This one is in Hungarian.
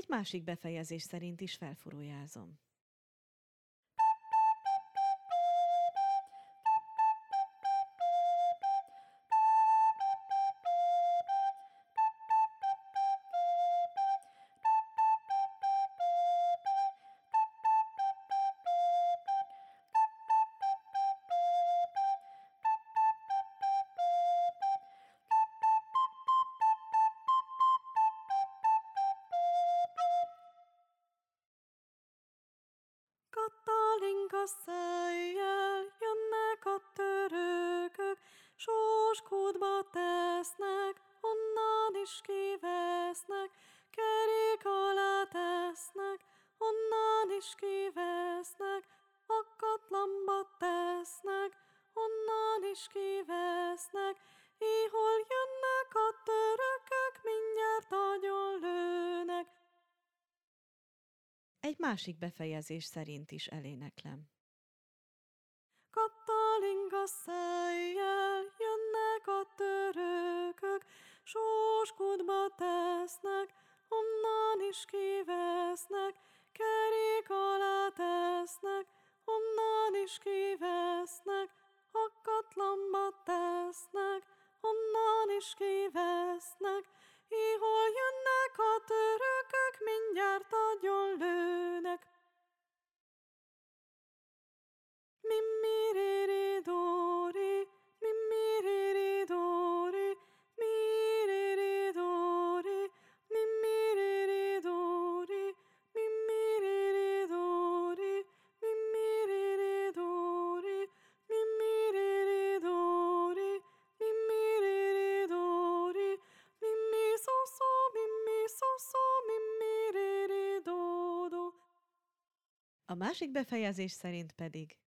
Egy másik befejezés szerint is felfurójázom. Kattalinka szájjel jönnek a törökök, sóskútba tesznek, onnan is kivesznek, kerék alá tesznek, onnan is kivesznek, akatlanba tesznek, onnan is kivesznek, ihol jönnek a törökök, mindjárt agyon lőnek. Egy másik befejezés szerint is eléneklem. Kattalinka szájjel jönnek a törökök, sóskútba tesznek, onnan is kivesznek, kerék alá tesznek, onnan is kivesznek, akatlanba tesznek, onnan is kivesznek, ihol jönnek a törökök, mindjárt agyon lőnek. Mimmi-ri-ri-dori, mimmi-ri-ri-dori, mi-ri-ri-dori, mimmi-ri-ri-dori, mimmi-ri-ri-dori, mimmi-ri-ri-dori, mimmi-ri-ri-dori, mimmi-ri-ri-dori, mimmi-so-so, mimmi-so-so, mimmi-ri-ri-do-do. A másik befejezés szerint pedig